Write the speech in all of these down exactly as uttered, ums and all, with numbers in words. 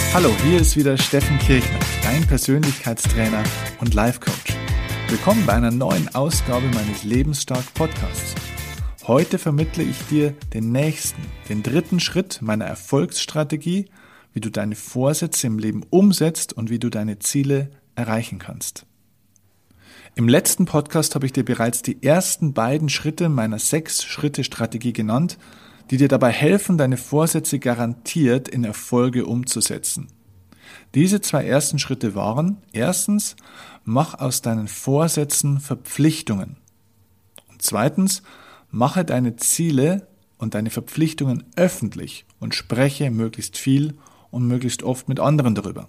Hallo, hier ist wieder Steffen Kirchner, dein Persönlichkeitstrainer und Life-Coach. Willkommen bei einer neuen Ausgabe meines Lebensstark Podcasts. Heute vermittle ich dir den nächsten, den dritten Schritt meiner Erfolgsstrategie, wie du deine Vorsätze im Leben umsetzt und wie du deine Ziele erreichen kannst. Im letzten Podcast habe ich dir bereits die ersten beiden Schritte meiner Sechs-Schritte-Strategie genannt, die dir dabei helfen, deine Vorsätze garantiert in Erfolge umzusetzen. Diese zwei ersten Schritte waren: Erstens, mach aus deinen Vorsätzen Verpflichtungen. Und zweitens, mache deine Ziele und deine Verpflichtungen öffentlich und spreche möglichst viel und möglichst oft mit anderen darüber.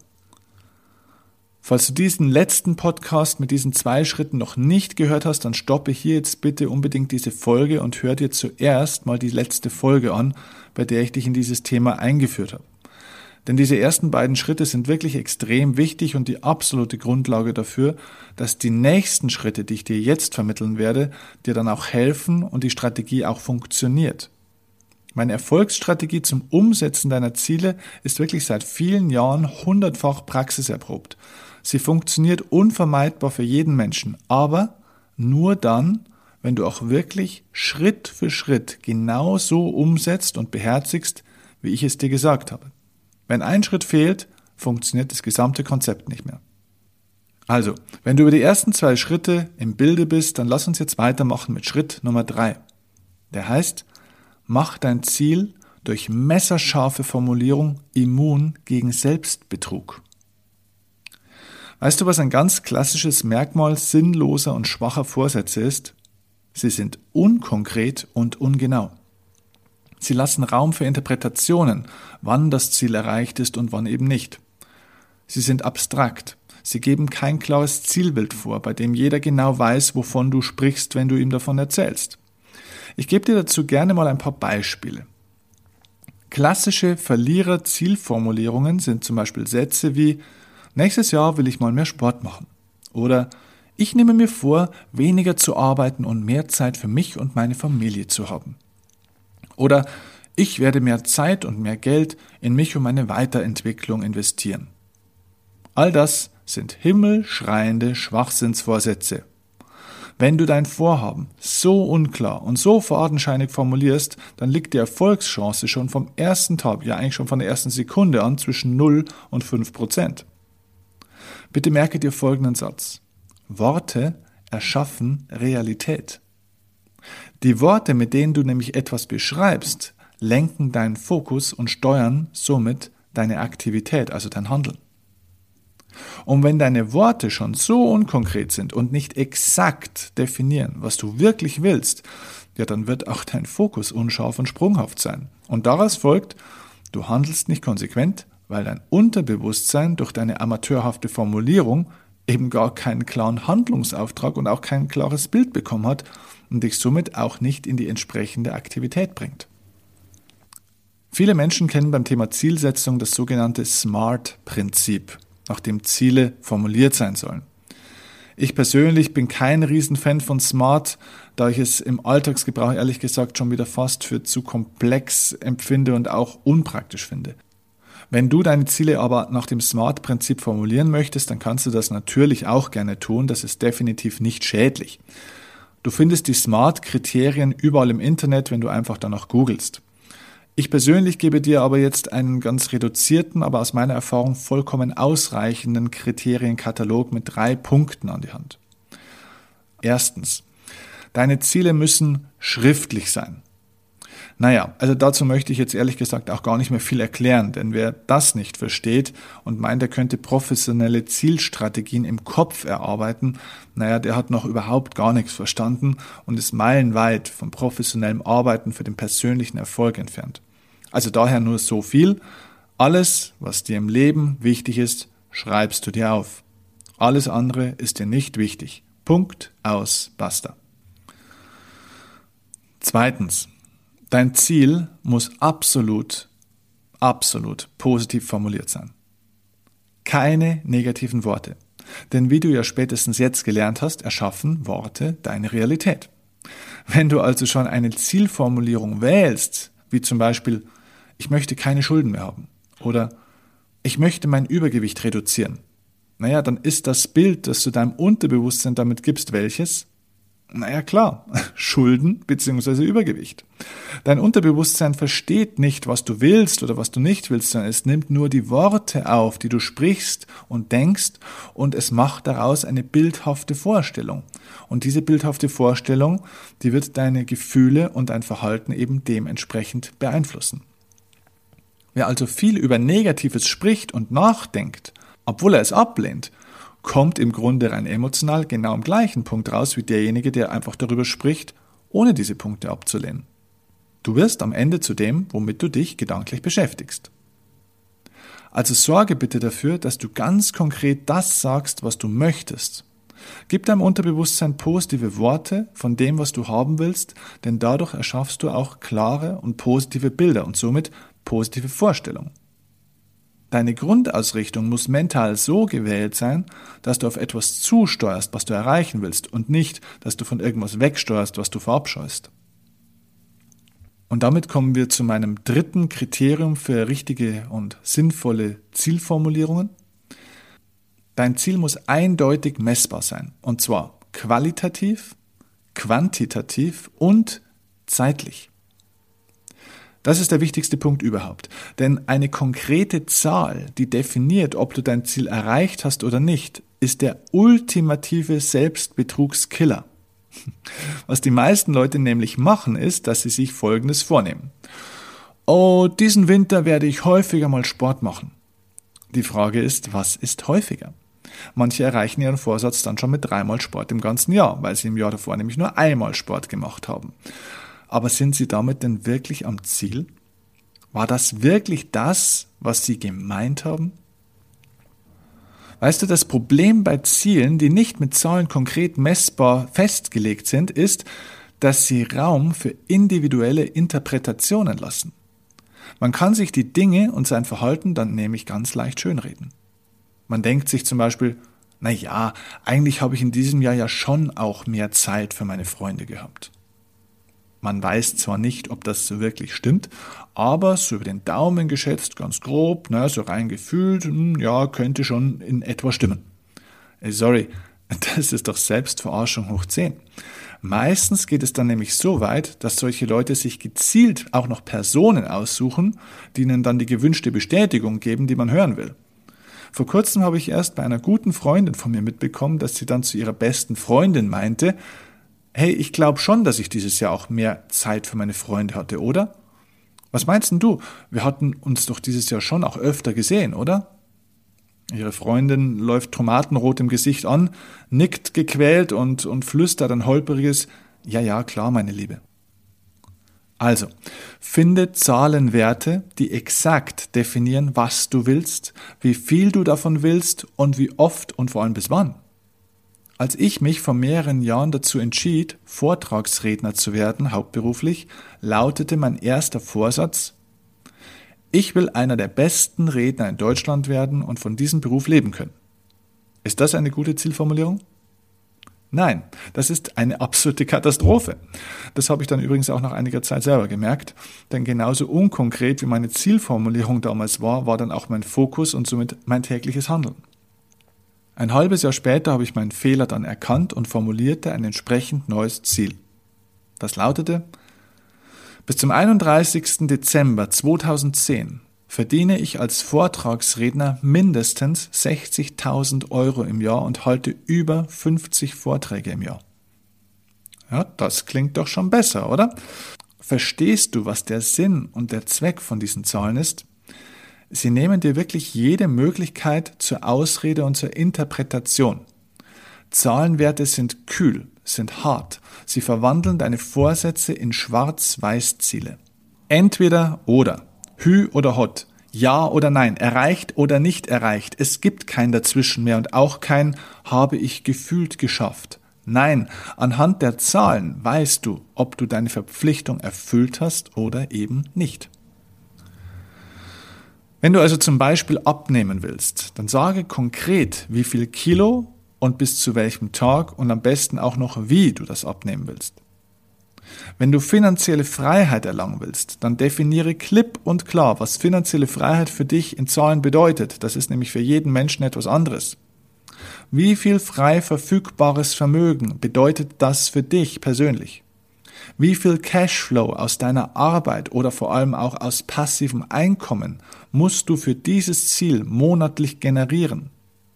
Falls du diesen letzten Podcast mit diesen zwei Schritten noch nicht gehört hast, dann stoppe hier jetzt bitte unbedingt diese Folge und hör dir zuerst mal die letzte Folge an, bei der ich dich in dieses Thema eingeführt habe. Denn diese ersten beiden Schritte sind wirklich extrem wichtig und die absolute Grundlage dafür, dass die nächsten Schritte, die ich dir jetzt vermitteln werde, dir dann auch helfen und die Strategie auch funktioniert. Meine Erfolgsstrategie zum Umsetzen deiner Ziele ist wirklich seit vielen Jahren hundertfach praxiserprobt. Sie funktioniert unvermeidbar für jeden Menschen, aber nur dann, wenn du auch wirklich Schritt für Schritt genau so umsetzt und beherzigst, wie ich es dir gesagt habe. Wenn ein Schritt fehlt, funktioniert das gesamte Konzept nicht mehr. Also, wenn du über die ersten zwei Schritte im Bilde bist, dann lass uns jetzt weitermachen mit Schritt Nummer drei. Der heißt: Mach dein Ziel durch messerscharfe Formulierung immun gegen Selbstbetrug. Weißt du, was ein ganz klassisches Merkmal sinnloser und schwacher Vorsätze ist? Sie sind unkonkret und ungenau. Sie lassen Raum für Interpretationen, wann das Ziel erreicht ist und wann eben nicht. Sie sind abstrakt. Sie geben kein klares Zielbild vor, bei dem jeder genau weiß, wovon du sprichst, wenn du ihm davon erzählst. Ich gebe dir dazu gerne mal ein paar Beispiele. Klassische Verlierer-Zielformulierungen sind zum Beispiel Sätze wie: Nächstes Jahr will ich mal mehr Sport machen. Oder ich nehme mir vor, weniger zu arbeiten und mehr Zeit für mich und meine Familie zu haben. Oder ich werde mehr Zeit und mehr Geld in mich und meine Weiterentwicklung investieren. All das sind himmelschreiende Schwachsinnsvorsätze. Wenn du dein Vorhaben so unklar und so fadenscheinig formulierst, dann liegt die Erfolgschance schon vom ersten Tag, ja eigentlich schon von der ersten Sekunde an, zwischen null und fünf Prozent. Bitte merke dir folgenden Satz: Worte erschaffen Realität. Die Worte, mit denen du nämlich etwas beschreibst, lenken deinen Fokus und steuern somit deine Aktivität, also dein Handeln. Und wenn deine Worte schon so unkonkret sind und nicht exakt definieren, was du wirklich willst, ja, dann wird auch dein Fokus unscharf und sprunghaft sein. Und daraus folgt, du handelst nicht konsequent, weil dein Unterbewusstsein durch deine amateurhafte Formulierung eben gar keinen klaren Handlungsauftrag und auch kein klares Bild bekommen hat und dich somit auch nicht in die entsprechende Aktivität bringt. Viele Menschen kennen beim Thema Zielsetzung das sogenannte SMART-Prinzip, nach dem Ziele formuliert sein sollen. Ich persönlich bin kein Riesenfan von SMART, da ich es im Alltagsgebrauch ehrlich gesagt schon wieder fast für zu komplex empfinde und auch unpraktisch finde. Wenn du deine Ziele aber nach dem SMART-Prinzip formulieren möchtest, dann kannst du das natürlich auch gerne tun, das ist definitiv nicht schädlich. Du findest die SMART-Kriterien überall im Internet, wenn du einfach danach googelst. Ich persönlich gebe dir aber jetzt einen ganz reduzierten, aber aus meiner Erfahrung vollkommen ausreichenden Kriterienkatalog mit drei Punkten an die Hand. Erstens, deine Ziele müssen schriftlich sein. Naja, also dazu möchte ich jetzt ehrlich gesagt auch gar nicht mehr viel erklären, denn wer das nicht versteht und meint, er könnte professionelle Zielstrategien im Kopf erarbeiten, naja, der hat noch überhaupt gar nichts verstanden und ist meilenweit vom professionellen Arbeiten für den persönlichen Erfolg entfernt. Also daher nur so viel: Alles, was dir im Leben wichtig ist, schreibst du dir auf. Alles andere ist dir nicht wichtig. Punkt, aus, basta. Zweitens. Dein Ziel muss absolut, absolut positiv formuliert sein. Keine negativen Worte. Denn wie du ja spätestens jetzt gelernt hast, erschaffen Worte deine Realität. Wenn du also schon eine Zielformulierung wählst, wie zum Beispiel: Ich möchte keine Schulden mehr haben oder ich möchte mein Übergewicht reduzieren. Naja, dann ist das Bild, das du deinem Unterbewusstsein damit gibst, welches? Naja, klar, Schulden bzw. Übergewicht. Dein Unterbewusstsein versteht nicht, was du willst oder was du nicht willst, sondern es nimmt nur die Worte auf, die du sprichst und denkst, und es macht daraus eine bildhafte Vorstellung. Und diese bildhafte Vorstellung, die wird deine Gefühle und dein Verhalten eben dementsprechend beeinflussen. Wer also viel über Negatives spricht und nachdenkt, obwohl er es ablehnt, kommt im Grunde rein emotional genau am gleichen Punkt raus wie derjenige, der einfach darüber spricht, ohne diese Punkte abzulehnen. Du wirst am Ende zu dem, womit du dich gedanklich beschäftigst. Also sorge bitte dafür, dass du ganz konkret das sagst, was du möchtest. Gib deinem Unterbewusstsein positive Worte von dem, was du haben willst, denn dadurch erschaffst du auch klare und positive Bilder und somit positive Vorstellungen. Deine Grundausrichtung muss mental so gewählt sein, dass du auf etwas zusteuerst, was du erreichen willst, und nicht, dass du von irgendwas wegsteuerst, was du verabscheust. Und damit kommen wir zu meinem dritten Kriterium für richtige und sinnvolle Zielformulierungen. Dein Ziel muss eindeutig messbar sein, und zwar qualitativ, quantitativ und zeitlich. Das ist der wichtigste Punkt überhaupt, denn eine konkrete Zahl, die definiert, ob du dein Ziel erreicht hast oder nicht, ist der ultimative Selbstbetrugskiller. Was die meisten Leute nämlich machen, ist, dass sie sich Folgendes vornehmen. Oh, diesen Winter werde ich häufiger mal Sport machen. Die Frage ist, was ist häufiger? Manche erreichen ihren Vorsatz dann schon mit dreimal Sport im ganzen Jahr, weil sie im Jahr davor nämlich nur einmal Sport gemacht haben. Aber sind sie damit denn wirklich am Ziel? War das wirklich das, was sie gemeint haben? Weißt du, das Problem bei Zielen, die nicht mit Zahlen konkret messbar festgelegt sind, ist, dass sie Raum für individuelle Interpretationen lassen. Man kann sich die Dinge und sein Verhalten dann nämlich ganz leicht schönreden. Man denkt sich zum Beispiel, na ja, eigentlich habe ich in diesem Jahr ja schon auch mehr Zeit für meine Freunde gehabt. Man weiß zwar nicht, ob das so wirklich stimmt, aber so über den Daumen geschätzt, ganz grob, na, so rein gefühlt, ja, könnte schon in etwa stimmen. Hey, sorry, das ist doch Selbstverarschung hoch zehn. Meistens geht es dann nämlich so weit, dass solche Leute sich gezielt auch noch Personen aussuchen, die ihnen dann die gewünschte Bestätigung geben, die man hören will. Vor kurzem habe ich erst bei einer guten Freundin von mir mitbekommen, dass sie dann zu ihrer besten Freundin meinte, hey, ich glaube schon, dass ich dieses Jahr auch mehr Zeit für meine Freunde hatte, oder? Was meinst denn du? Wir hatten uns doch dieses Jahr schon auch öfter gesehen, oder? Ihre Freundin läuft tomatenrot im Gesicht an, nickt gequält und, und flüstert ein holpriges, ja, ja, klar, meine Liebe. Also, finde Zahlenwerte, die exakt definieren, was du willst, wie viel du davon willst und wie oft und vor allem bis wann. Als ich mich vor mehreren Jahren dazu entschied, Vortragsredner zu werden, hauptberuflich, lautete mein erster Vorsatz, ich will einer der besten Redner in Deutschland werden und von diesem Beruf leben können. Ist das eine gute Zielformulierung? Nein, das ist eine absolute Katastrophe. Das habe ich dann übrigens auch nach einiger Zeit selber gemerkt, denn genauso unkonkret wie meine Zielformulierung damals war, war dann auch mein Fokus und somit mein tägliches Handeln. Ein halbes Jahr später habe ich meinen Fehler dann erkannt und formulierte ein entsprechend neues Ziel. Das lautete, bis zum einunddreißigsten Dezember zweitausendzehn verdiene ich als Vortragsredner mindestens sechzigtausend Euro im Jahr und halte über fünfzig Vorträge im Jahr. Ja, das klingt doch schon besser, oder? Verstehst du, was der Sinn und der Zweck von diesen Zahlen ist? Sie nehmen dir wirklich jede Möglichkeit zur Ausrede und zur Interpretation. Zahlenwerte sind kühl, sind hart. Sie verwandeln deine Vorsätze in Schwarz-Weiß-Ziele. Entweder oder, Hü oder Hot, Ja oder Nein, erreicht oder nicht erreicht. Es gibt kein Dazwischen mehr und auch kein habe ich gefühlt geschafft. Nein, anhand der Zahlen weißt du, ob du deine Verpflichtung erfüllt hast oder eben nicht. Wenn du also zum Beispiel abnehmen willst, dann sage konkret, wie viel Kilo und bis zu welchem Tag und am besten auch noch, wie du das abnehmen willst. Wenn du finanzielle Freiheit erlangen willst, dann definiere klipp und klar, was finanzielle Freiheit für dich in Zahlen bedeutet. Das ist nämlich für jeden Menschen etwas anderes. Wie viel frei verfügbares Vermögen bedeutet das für dich persönlich? Wie viel Cashflow aus deiner Arbeit oder vor allem auch aus passivem Einkommen musst du für dieses Ziel monatlich generieren?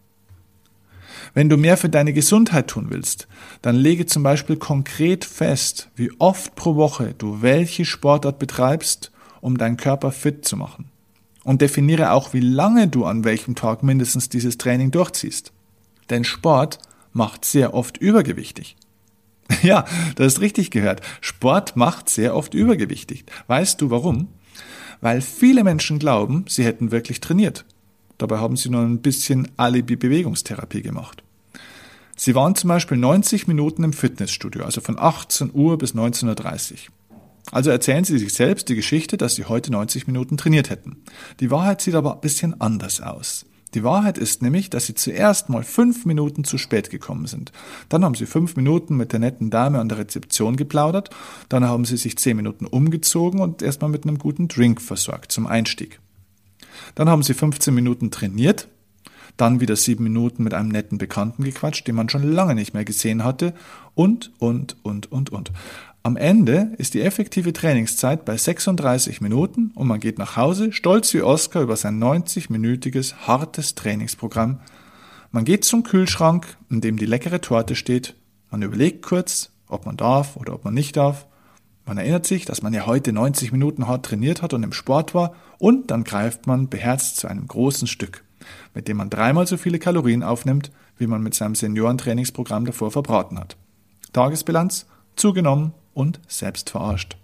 Wenn du mehr für deine Gesundheit tun willst, dann lege zum Beispiel konkret fest, wie oft pro Woche du welche Sportart betreibst, um deinen Körper fit zu machen. Und definiere auch, wie lange du an welchem Tag mindestens dieses Training durchziehst. Denn Sport macht sehr oft übergewichtig. Ja, du hast richtig gehört. Sport macht sehr oft übergewichtig. Weißt du warum? Weil viele Menschen glauben, sie hätten wirklich trainiert. Dabei haben sie nur ein bisschen Alibi-Bewegungstherapie gemacht. Sie waren zum Beispiel neunzig Minuten im Fitnessstudio, also von achtzehn Uhr bis neunzehn Uhr dreißig. Also erzählen sie sich selbst die Geschichte, dass sie heute neunzig Minuten trainiert hätten. Die Wahrheit sieht aber ein bisschen anders aus. Die Wahrheit ist nämlich, dass sie zuerst mal fünf Minuten zu spät gekommen sind. Dann haben sie fünf Minuten mit der netten Dame an der Rezeption geplaudert, dann haben sie sich zehn Minuten umgezogen und erstmal mit einem guten Drink versorgt zum Einstieg. Dann haben sie fünfzehn Minuten trainiert, dann wieder sieben Minuten mit einem netten Bekannten gequatscht, den man schon lange nicht mehr gesehen hatte und, und, und, und, und. Am Ende ist die effektive Trainingszeit bei sechsunddreißig Minuten und man geht nach Hause, stolz wie Oscar über sein neunzig-minütiges, hartes Trainingsprogramm. Man geht zum Kühlschrank, in dem die leckere Torte steht, man überlegt kurz, ob man darf oder ob man nicht darf. Man erinnert sich, dass man ja heute neunzig Minuten hart trainiert hat und im Sport war und dann greift man beherzt zu einem großen Stück, mit dem man dreimal so viele Kalorien aufnimmt, wie man mit seinem Seniorentrainingsprogramm davor verbraten hat. Tagesbilanz: zugenommen und selbst verarscht.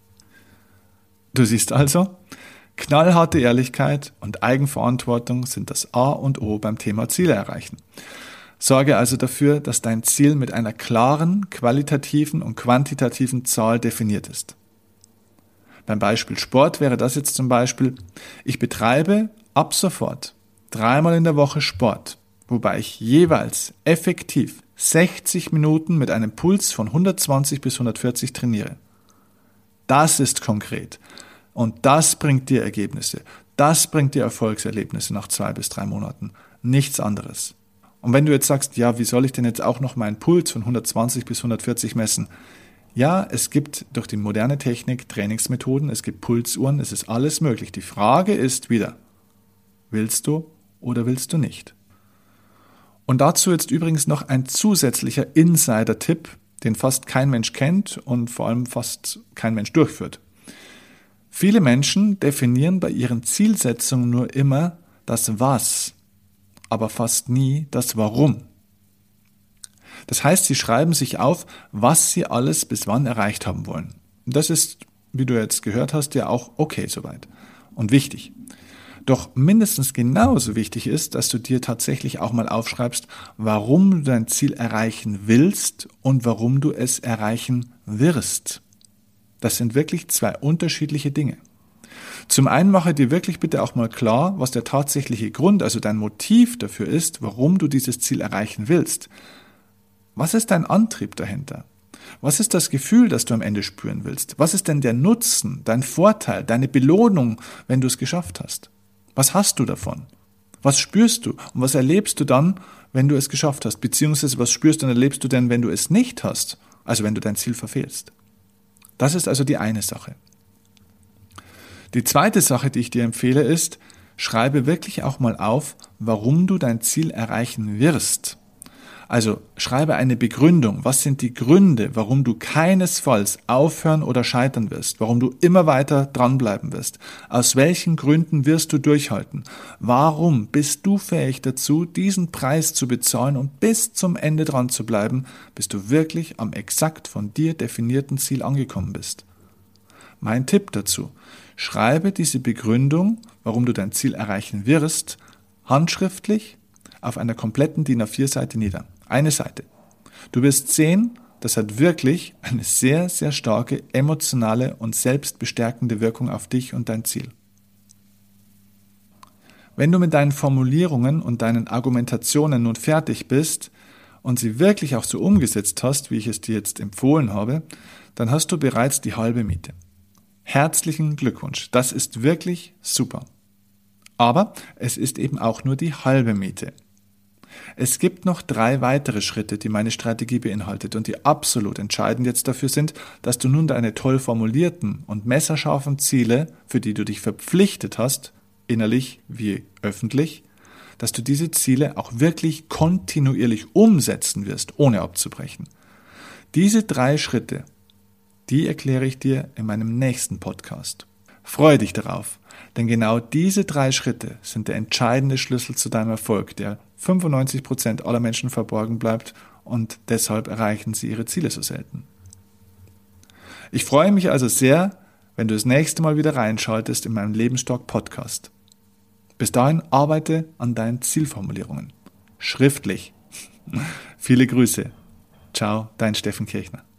Du siehst also, knallharte Ehrlichkeit und Eigenverantwortung sind das A und O beim Thema Ziele erreichen. Sorge also dafür, dass dein Ziel mit einer klaren, qualitativen und quantitativen Zahl definiert ist. Beim Beispiel Sport wäre das jetzt zum Beispiel: Ich betreibe ab sofort dreimal in der Woche Sport, wobei ich jeweils effektiv sechzig Minuten mit einem Puls von hundertzwanzig bis hundertvierzig trainiere. Das ist konkret und das bringt dir Ergebnisse. Das bringt dir Erfolgserlebnisse nach zwei bis drei Monaten. Nichts anderes. Und wenn du jetzt sagst, ja, wie soll ich denn jetzt auch noch meinen Puls von hundertzwanzig bis hundertvierzig messen? Ja, es gibt durch die moderne Technik Trainingsmethoden, es gibt Pulsuhren, es ist alles möglich. Die Frage ist wieder, willst du oder willst du nicht? Und dazu jetzt übrigens noch ein zusätzlicher Insider-Tipp, den fast kein Mensch kennt und vor allem fast kein Mensch durchführt. Viele Menschen definieren bei ihren Zielsetzungen nur immer das Was, aber fast nie das Warum. Das heißt, sie schreiben sich auf, was sie alles bis wann erreicht haben wollen. Das ist, wie du jetzt gehört hast, ja auch okay soweit und wichtig. Doch mindestens genauso wichtig ist, dass du dir tatsächlich auch mal aufschreibst, warum du dein Ziel erreichen willst und warum du es erreichen wirst. Das sind wirklich zwei unterschiedliche Dinge. Zum einen mache dir wirklich bitte auch mal klar, was der tatsächliche Grund, also dein Motiv dafür ist, warum du dieses Ziel erreichen willst. Was ist dein Antrieb dahinter? Was ist das Gefühl, das du am Ende spüren willst? Was ist denn der Nutzen, dein Vorteil, deine Belohnung, wenn du es geschafft hast? Was hast du davon? Was spürst du und was erlebst du dann, wenn du es geschafft hast? Beziehungsweise was spürst und erlebst du denn, wenn du es nicht hast? Also wenn du dein Ziel verfehlst. Das ist also die eine Sache. Die zweite Sache, die ich dir empfehle, ist, schreibe wirklich auch mal auf, warum du dein Ziel erreichen wirst. Also schreibe eine Begründung. Was sind die Gründe, warum du keinesfalls aufhören oder scheitern wirst? Warum du immer weiter dranbleiben wirst? Aus welchen Gründen wirst du durchhalten? Warum bist du fähig dazu, diesen Preis zu bezahlen und bis zum Ende dran zu bleiben, bis du wirklich am exakt von dir definierten Ziel angekommen bist? Mein Tipp dazu: Schreibe diese Begründung, warum du dein Ziel erreichen wirst, handschriftlich auf einer kompletten D I N A vier Seite nieder. Eine Seite. Du wirst sehen, das hat wirklich eine sehr, sehr starke emotionale und selbstbestärkende Wirkung auf dich und dein Ziel. Wenn du mit deinen Formulierungen und deinen Argumentationen nun fertig bist und sie wirklich auch so umgesetzt hast, wie ich es dir jetzt empfohlen habe, dann hast du bereits die halbe Miete. Herzlichen Glückwunsch, das ist wirklich super. Aber es ist eben auch nur die halbe Miete. Es gibt noch drei weitere Schritte, die meine Strategie beinhaltet und die absolut entscheidend jetzt dafür sind, dass du nun deine toll formulierten und messerscharfen Ziele, für die du dich verpflichtet hast, innerlich wie öffentlich, dass du diese Ziele auch wirklich kontinuierlich umsetzen wirst, ohne abzubrechen. Diese drei Schritte, die erkläre ich dir in meinem nächsten Podcast. Freue dich darauf, denn genau diese drei Schritte sind der entscheidende Schlüssel zu deinem Erfolg, der fünfundneunzig Prozent aller Menschen verborgen bleibt und deshalb erreichen sie ihre Ziele so selten. Ich freue mich also sehr, wenn du das nächste Mal wieder reinschaltest in meinem Lebensstark Podcast. Bis dahin arbeite an deinen Zielformulierungen. Schriftlich. Viele Grüße. Ciao, dein Steffen Kirchner.